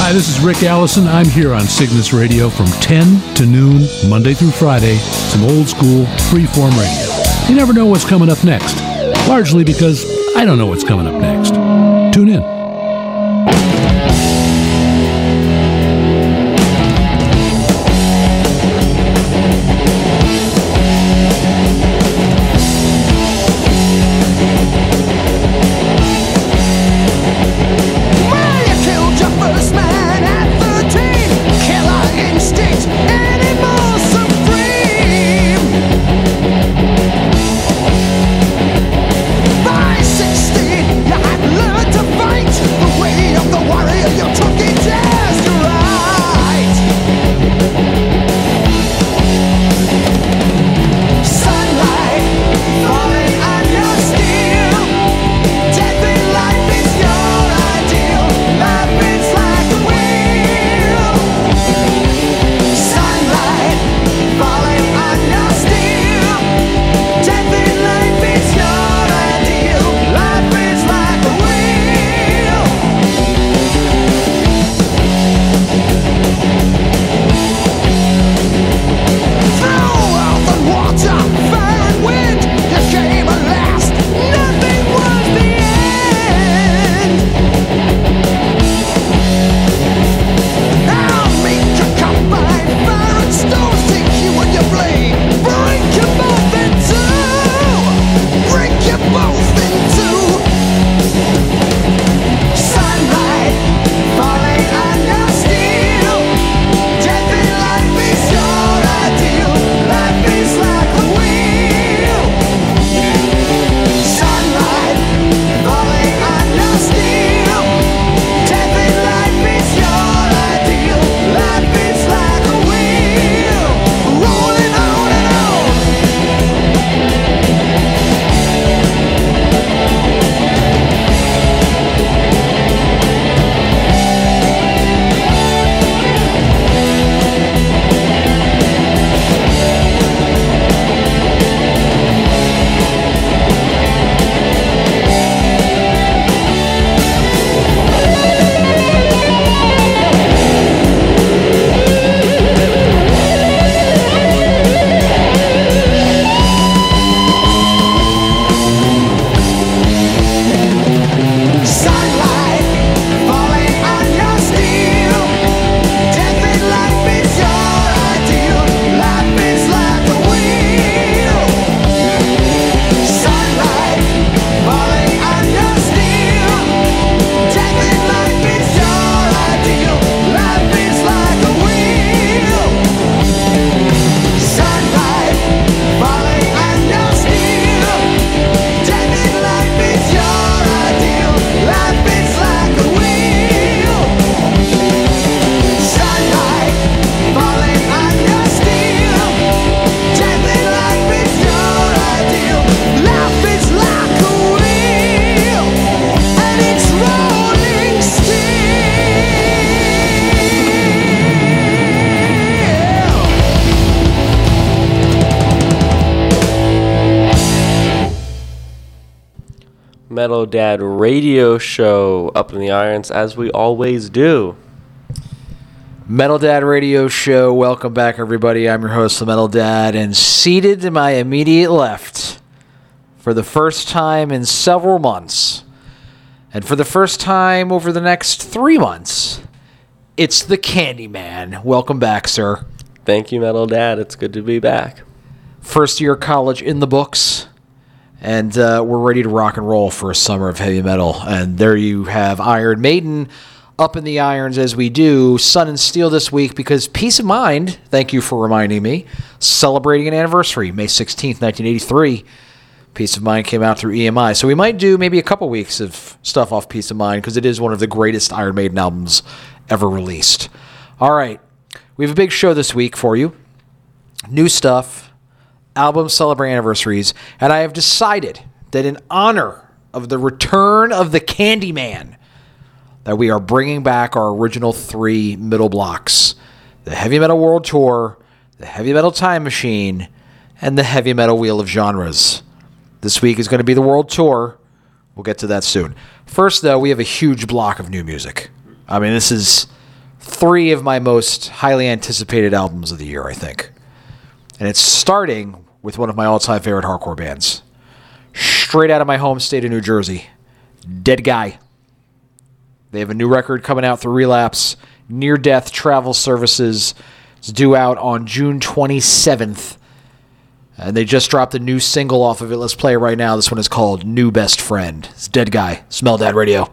Hi, this is Rick Allison. I'm here on Cygnus Radio from 10 to noon, Monday through Friday. Some old school, freeform radio. You never know what's coming up next, largely because I don't know what's coming up next. Tune in. Metal Dad radio show up in the irons as we always do. Metal Dad radio show. Welcome back, everybody. I'm your host, the Metal Dad, and seated to my immediate left for the first time in several months, and for the first time over the next 3 months, it's the Candyman. Welcome back, sir. Thank you, Metal Dad. It's good to be back. First year college in the books. And we're ready to rock and roll for a summer of heavy metal. And there you have Iron Maiden up in the irons as we do. Sun and Steel this week because Peace of Mind, thank you for reminding me, celebrating an anniversary, May 16th, 1983. Peace of Mind came out through EMI. So we might do maybe a couple weeks of stuff off Peace of Mind because it is one of the greatest Iron Maiden albums ever released. All right. We have a big show this week for you. New stuff. Albums celebrate anniversaries, and I have decided that in honor of the return of the Candyman, that we are bringing back our original 3 middle blocks: the Heavy Metal World Tour, the Heavy Metal Time Machine, and the Heavy Metal Wheel of Genres. This week is going to be the World Tour. We'll get to that soon. First, though, we have a huge block of new music. I mean, this is three of my most highly anticipated albums of the year, I think. And it's starting with one of my all-time favorite hardcore bands. Straight out of my home state of New Jersey. Dead Guy. They have a new record coming out through Relapse. Near Death Travel Services. It's due out on June 27th. And they just dropped a new single off of it. Let's play it right now. This one is called New Best Friend. It's Dead Guy. Smell Dad Radio.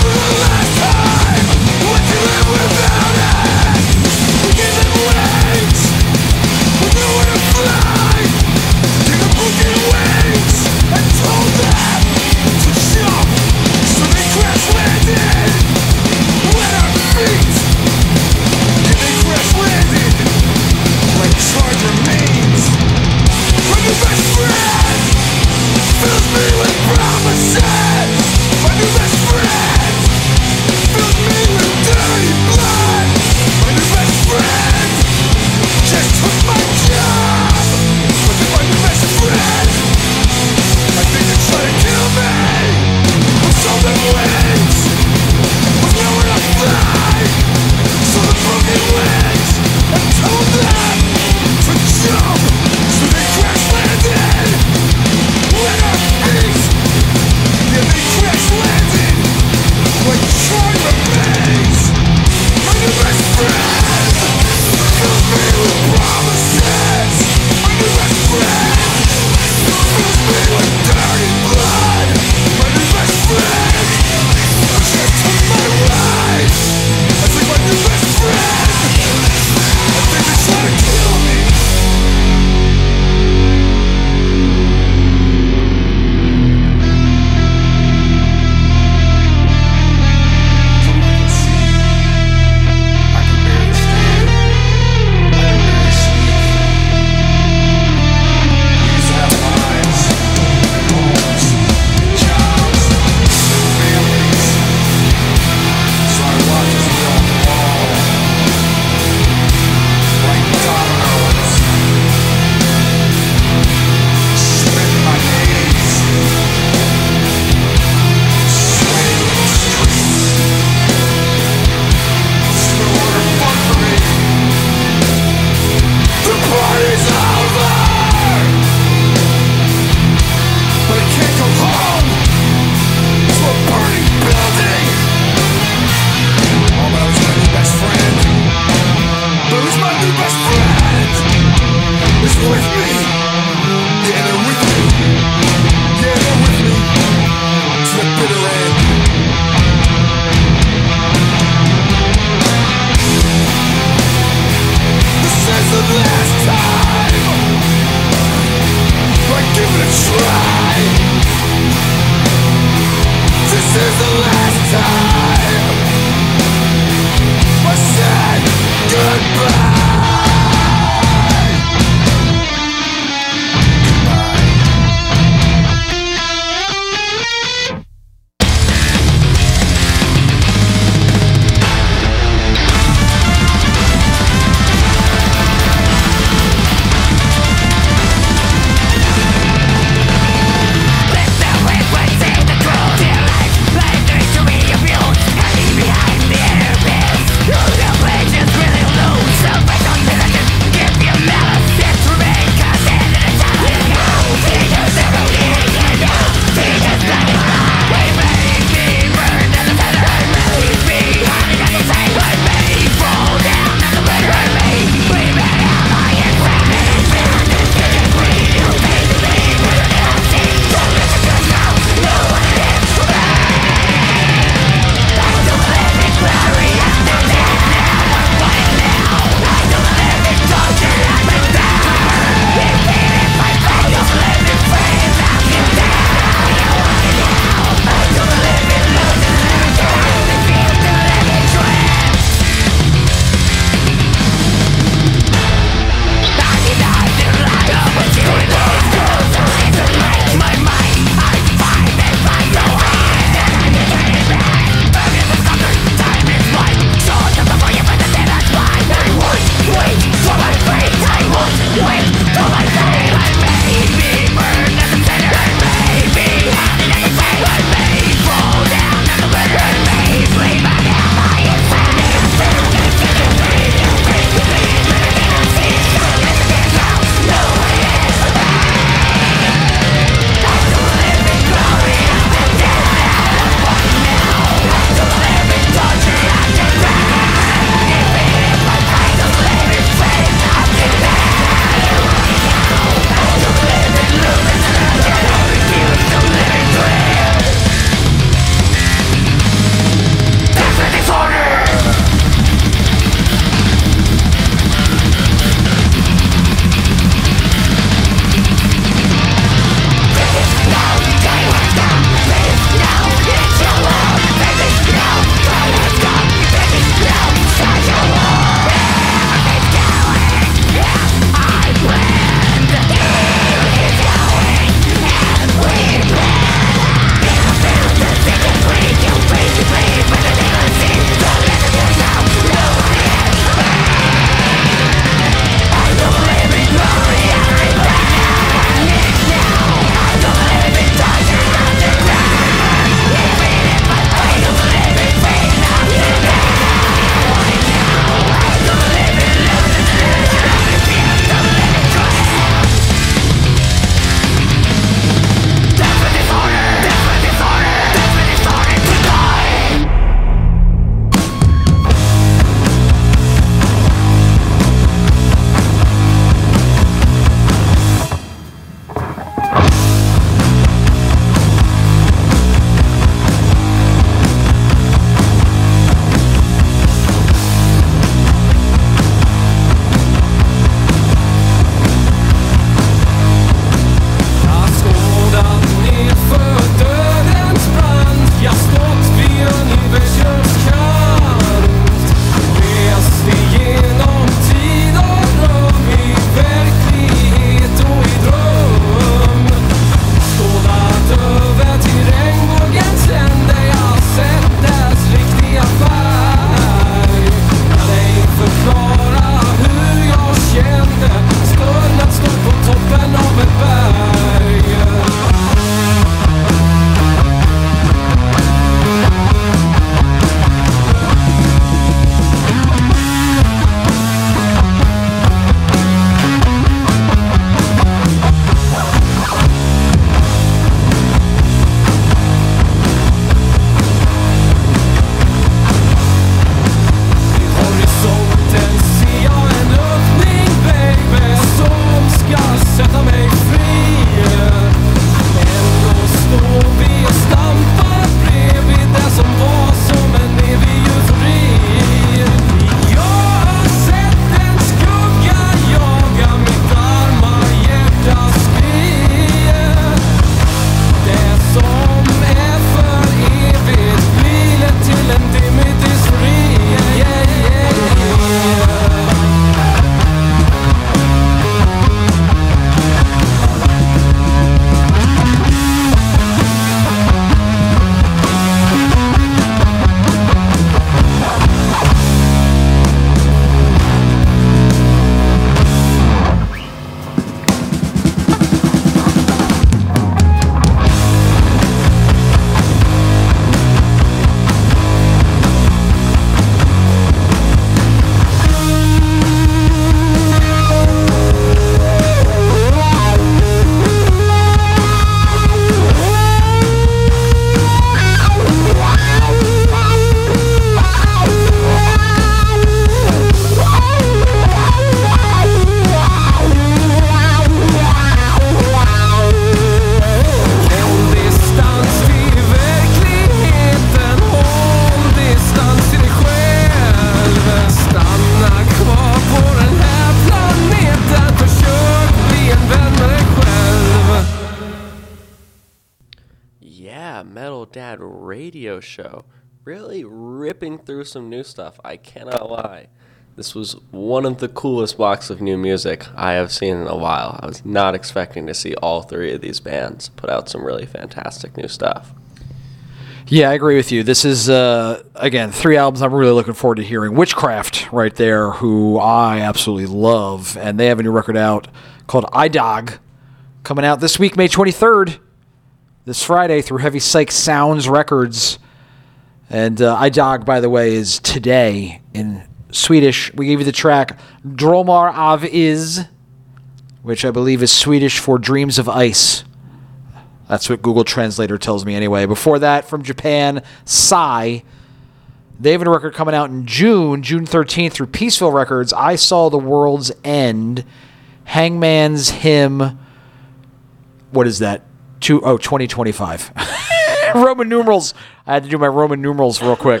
Radio Show. Really ripping through some new stuff, I cannot lie. This was one of the coolest blocks of new music I have seen in a while. I was not expecting to see all three of these bands put out some really fantastic new stuff. Yeah, I agree with you. This is, again, 3 albums I'm really looking forward to hearing. Witchcraft, right there, who I absolutely love. And they have a new record out called iDog, coming out this week, May 23rd, this Friday, through Heavy Psych Sounds Records. And iDog, by the way, is today in Swedish. We gave you the track Drömmar av is, which I believe is Swedish for Dreams of Ice. That's what Google Translator tells me anyway. Before that, from Japan, Psy. They have a record coming out in June 13th, through Peaceville Records. I Saw the World's End. Hangman's Hymn. What is that? 2025. Roman numerals. I had to do my Roman numerals real quick.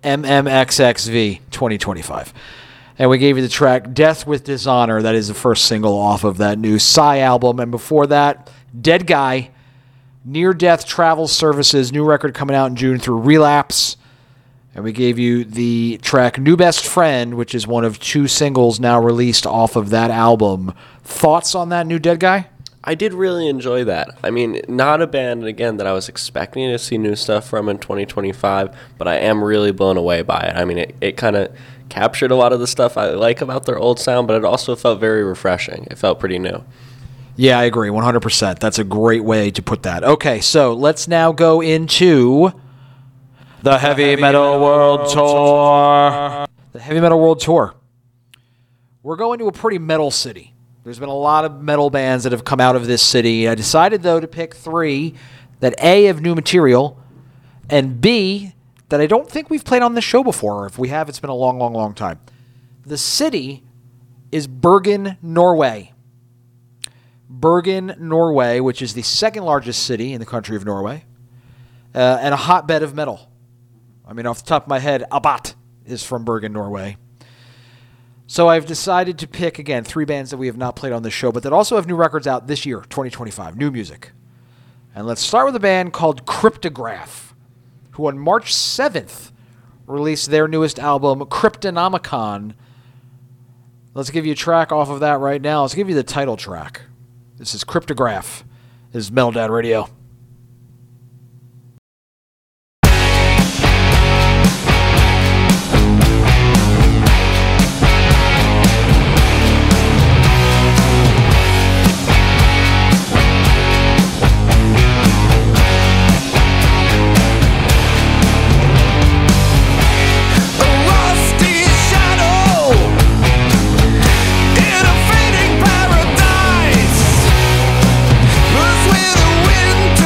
MMXXV 2025. And we gave you the track Death with Dishonor. That is the first single off of that new Psy album. And before that, Dead Guy. Near Death Travel Services, new record coming out in June through Relapse. And we gave you the track New Best Friend, which is one of 2 singles now released off of that album. Thoughts on that new Dead Guy? I did really enjoy that. I mean, not a band, again, that I was expecting to see new stuff from in 2025, but I am really blown away by it. I mean, it kind of captured a lot of the stuff I like about their old sound, but it also felt very refreshing. It felt pretty new. Yeah, I agree, 100%. That's a great way to put that. Okay, so let's now go into the Heavy Metal World Tour. The Heavy Metal World Tour. We're going to a pretty metal city. There's been a lot of metal bands that have come out of this city. I decided, though, to pick 3 that A, have new material, and B, that I don't think we've played on this show before. If we have, it's been a long, long, long time. The city is Bergen, Norway. Bergen, Norway, which is the 2nd largest city in the country of Norway, and a hotbed of metal. I mean, off the top of my head, Abbat is from Bergen, Norway. So I've decided to pick, again, 3 bands that we have not played on this show, but that also have new records out this year, 2025, new music. And let's start with a band called Cryptograph, who on March 7th released their newest album, Cryptonomicon. Let's give you a track off of that right now. Let's give you the title track. This is Cryptograph. This is Metal Dad Radio. Paradise was where the wind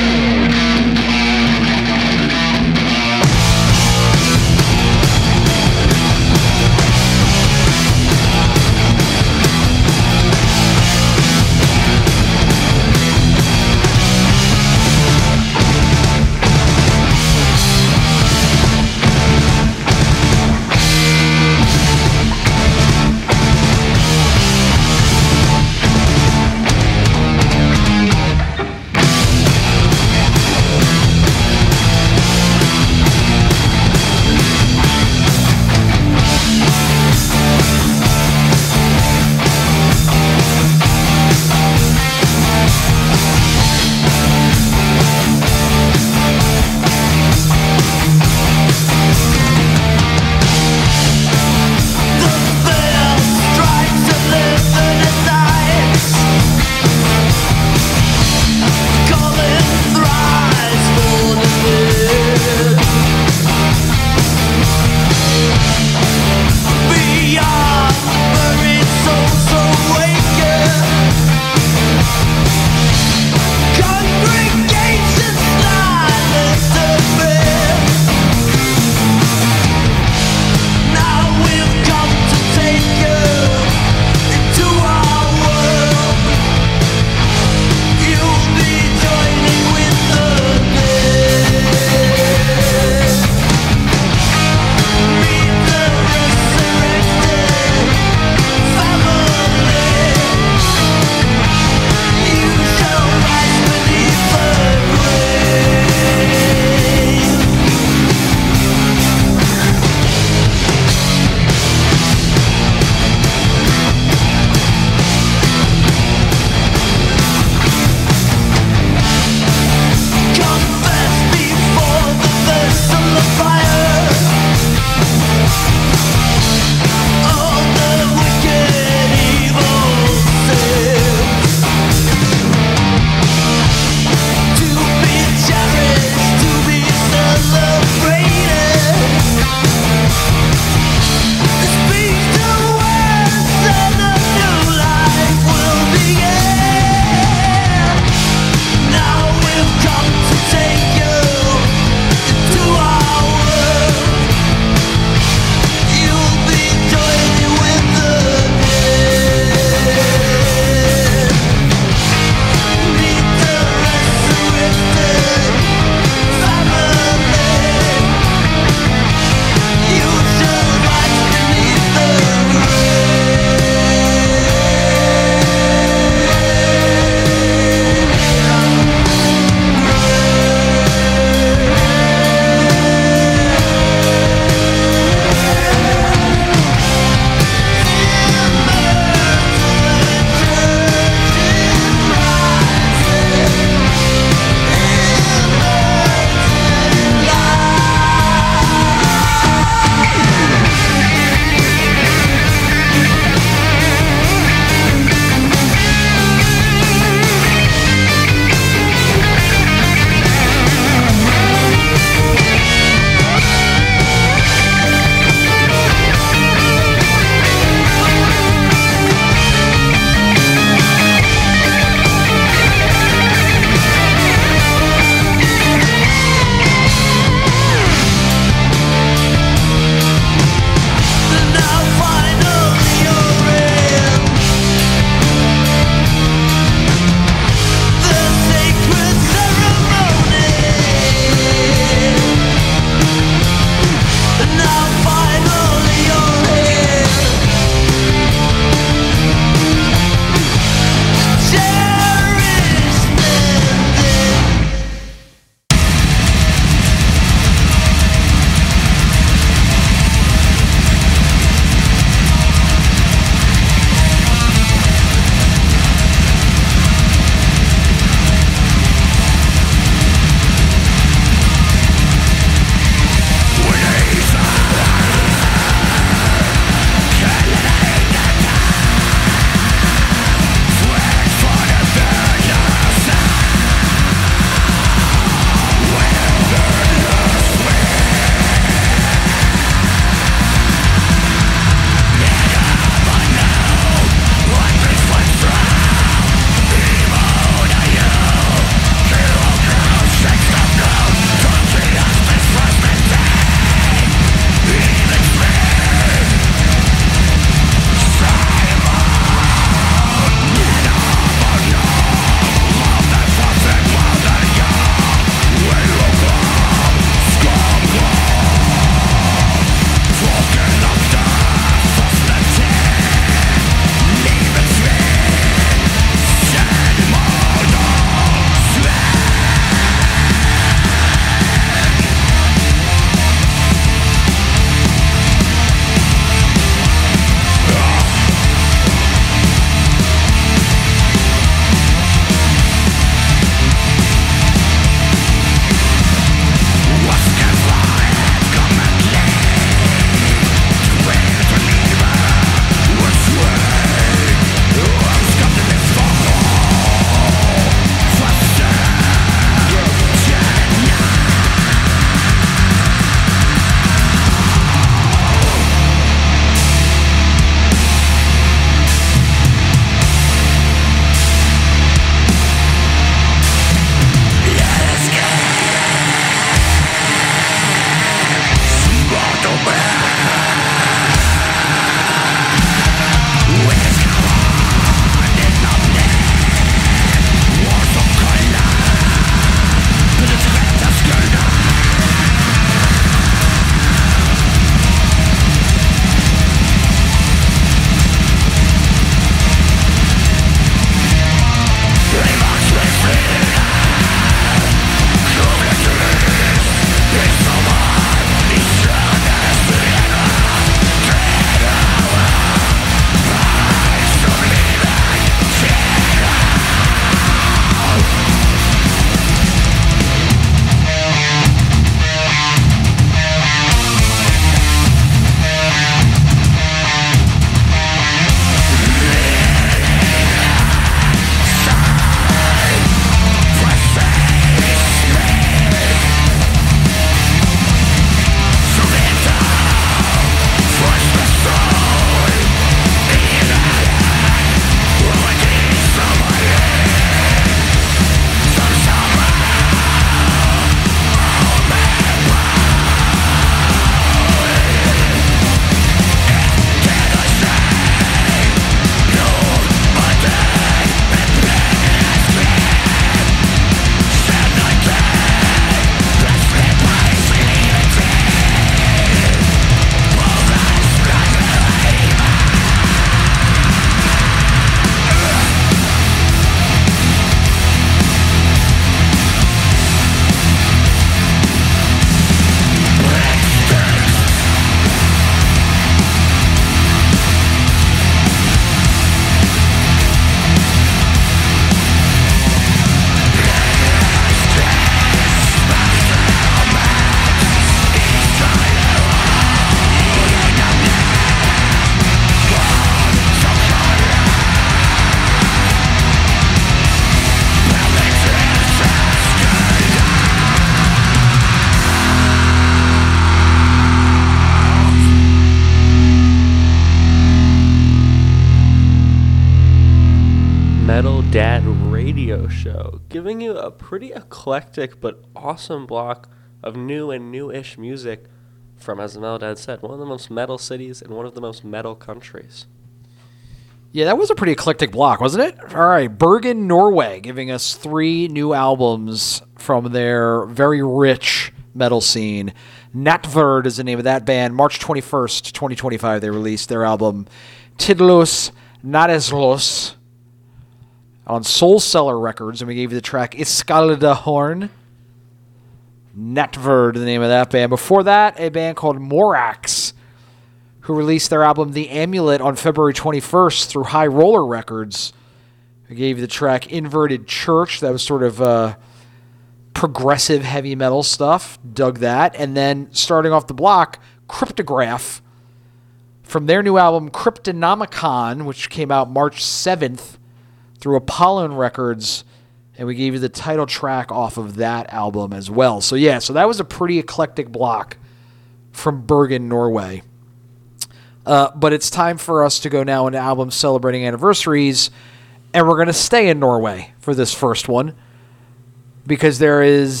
Dad radio show, giving you a pretty eclectic but awesome block of new and new-ish music from, as Mel Dad said, one of the most metal cities and one of the most metal countries. Yeah, that was a pretty eclectic block, wasn't it? All right, Bergen, Norway, giving us 3 new albums from their very rich metal scene. Natverd is the name of that band. March 21st, 2025, they released their album Tidlos Nadeslos on Soul Cellar Records, and we gave you the track Iskalda Horn. Natverd, the name of that band. Before that, a band called Morax, who released their album The Amulet on February 21st through High Roller Records. We gave you the track Inverted Church. That was sort of progressive heavy metal stuff. Dug that. And then starting off the block, Cryptograph from their new album Cryptonomicon, which came out March 7th through Apollon Records. And we gave you the title track off of that album as well. So yeah, so that was a pretty eclectic block from Bergen, Norway. But it's time for us to go now into albums celebrating anniversaries, and we're going to stay in Norway for this first one because there is,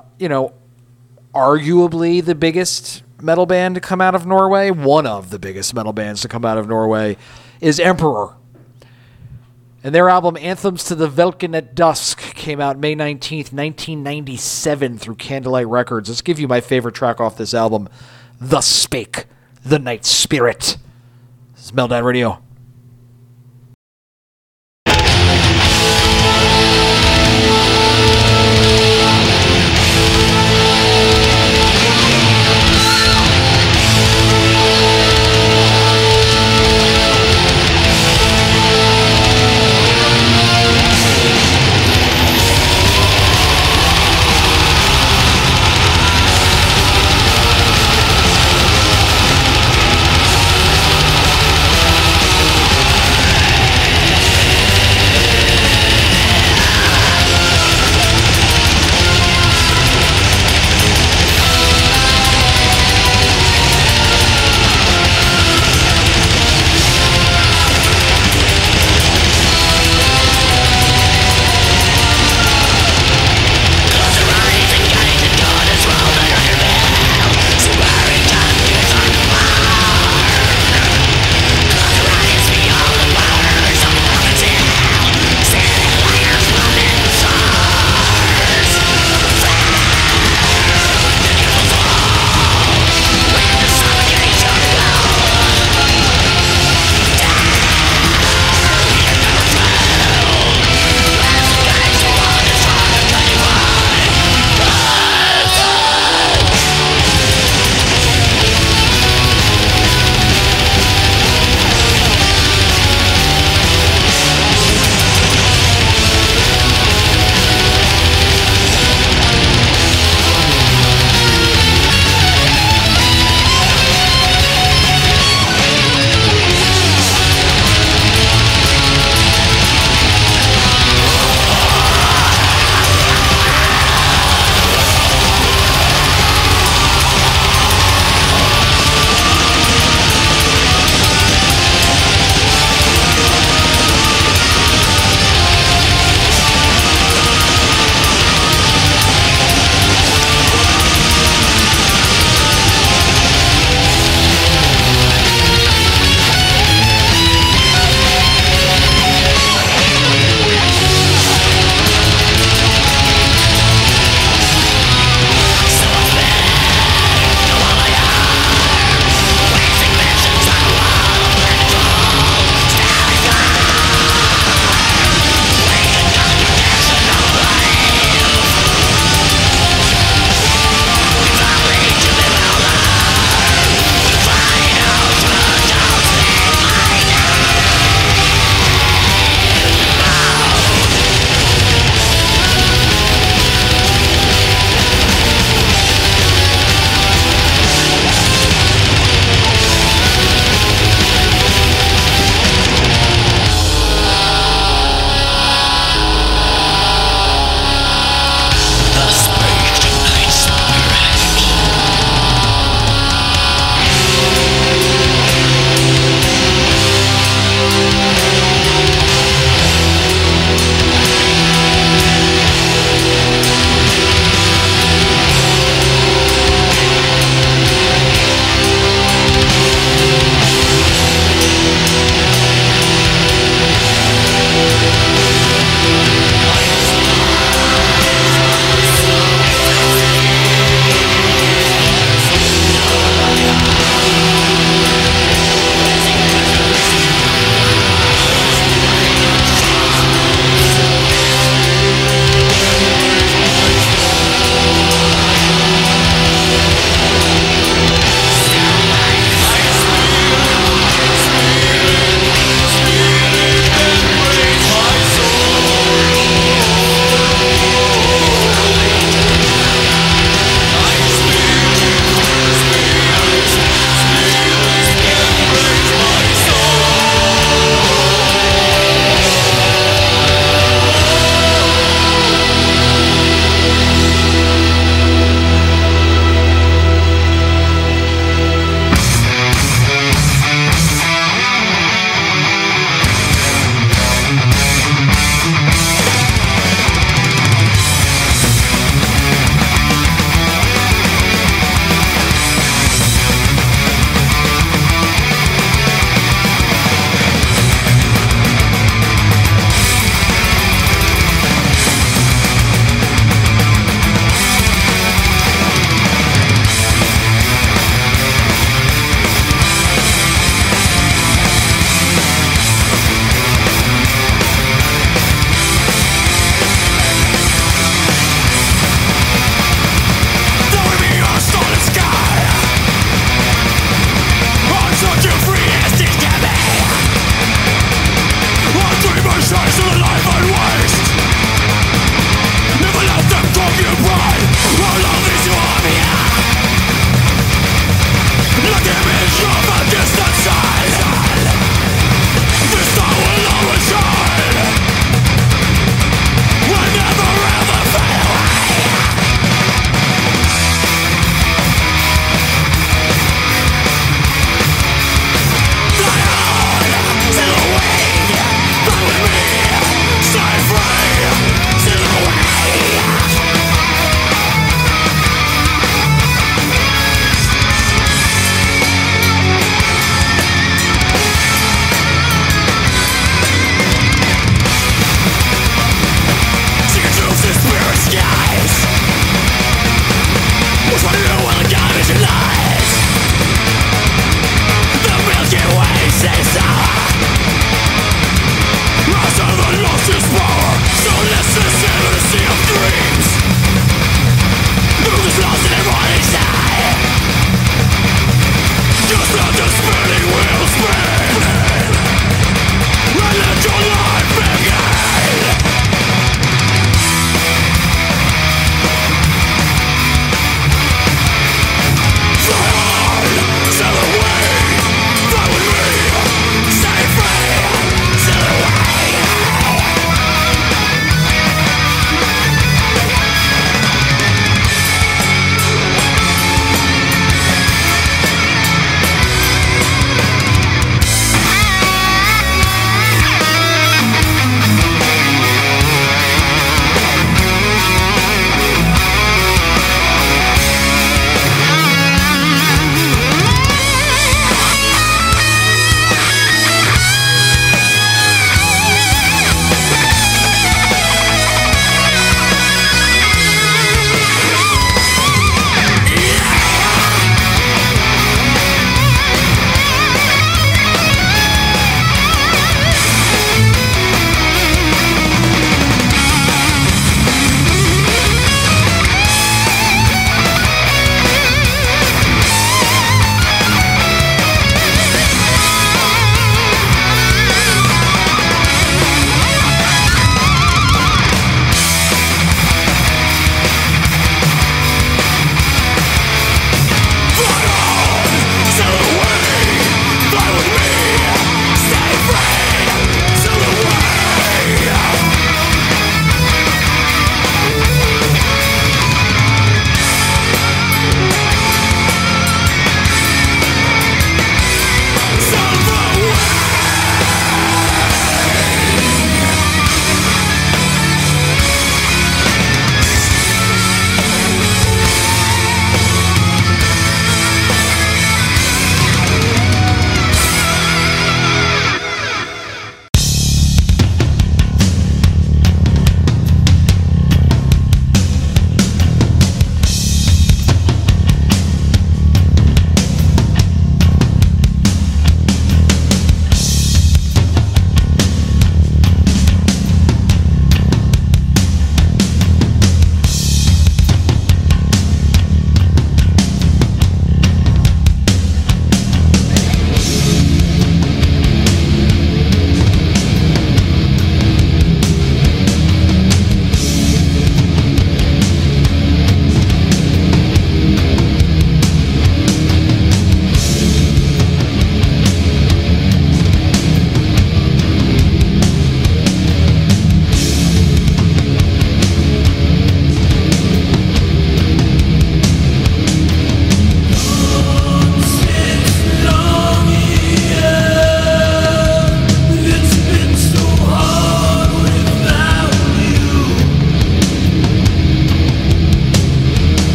arguably the biggest metal band to come out of Norway. One of the biggest metal bands to come out of Norway is Emperor. And their album Anthems to the Velkin at Dusk came out May 19th, 1997 through Candlelight Records. Let's give you my favorite track off this album, Thus Spake the Night Spirit. This is Meltdown Radio.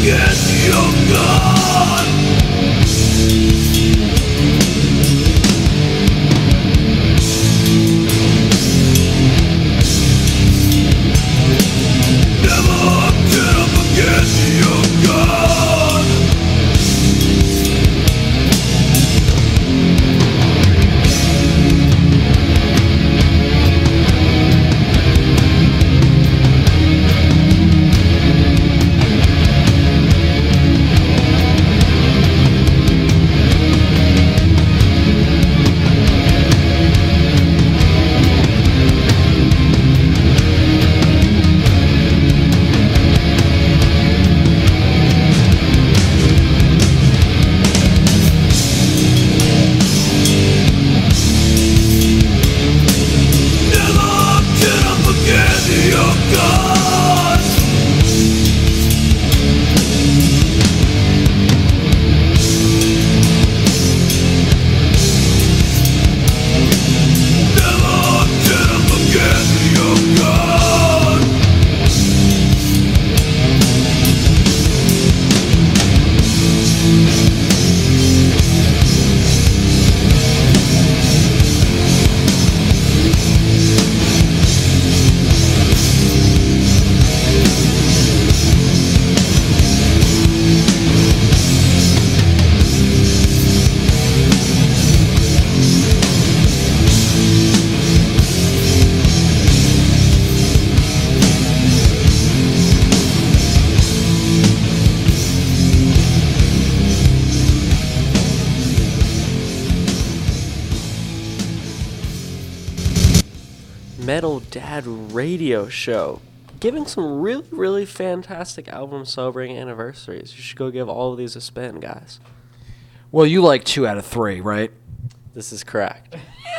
Metal Dad Radio Show, giving some really, really fantastic albums celebrating anniversaries. You should go give all of these a spin, guys. Well, you like 2 out of 3, right? This is correct.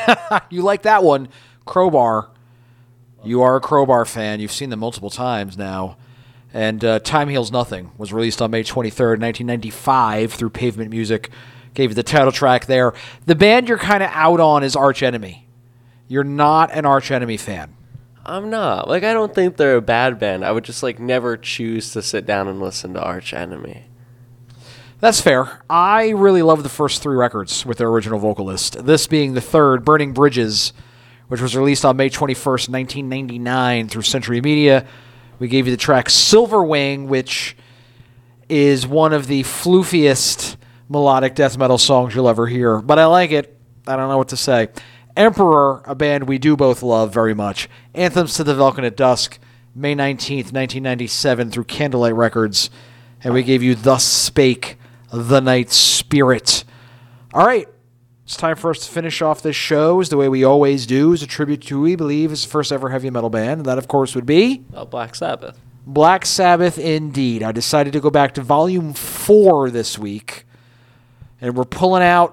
You like that one. Crowbar. You are a Crowbar fan. You've seen them multiple times now. And Time Heals Nothing was released on May 23rd, 1995 through Pavement Music. Gave you the title track there. The band you're kind of out on is Arch Enemy. You're not an Arch Enemy fan. I'm not. I don't think they're a bad band. I would just, never choose to sit down and listen to Arch Enemy. That's fair. I really love the first 3 records with their original vocalist. This being the third, Burning Bridges, which was released on May 21st, 1999 through Century Media. We gave you the track Silver Wing, which is one of the floofiest melodic death metal songs you'll ever hear. But I like it. I don't know what to say. Emperor, a band we do both love very much. Anthems to the Vulcan at Dusk, May 19th, 1997 through Candlelight Records. And we gave you Thus Spake the Night Spirit. All right. It's time for us to finish off this show as the way we always do, as a tribute to who we believe is the first ever heavy metal band. And that, of course, would be Black Sabbath. Black Sabbath, indeed. I decided to go back to Volume 4 this week. And we're pulling out,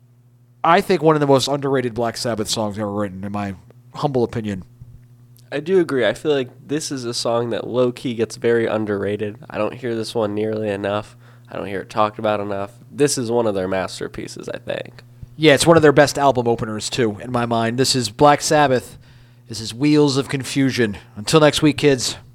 I think, one of the most underrated Black Sabbath songs ever written, in my humble opinion. I do agree. I feel like this is a song that low-key gets very underrated. I don't hear this one nearly enough. I don't hear it talked about enough. This is one of their masterpieces, I think. Yeah, it's one of their best album openers, too, in my mind. This is Black Sabbath. This is Wheels of Confusion. Until next week, kids.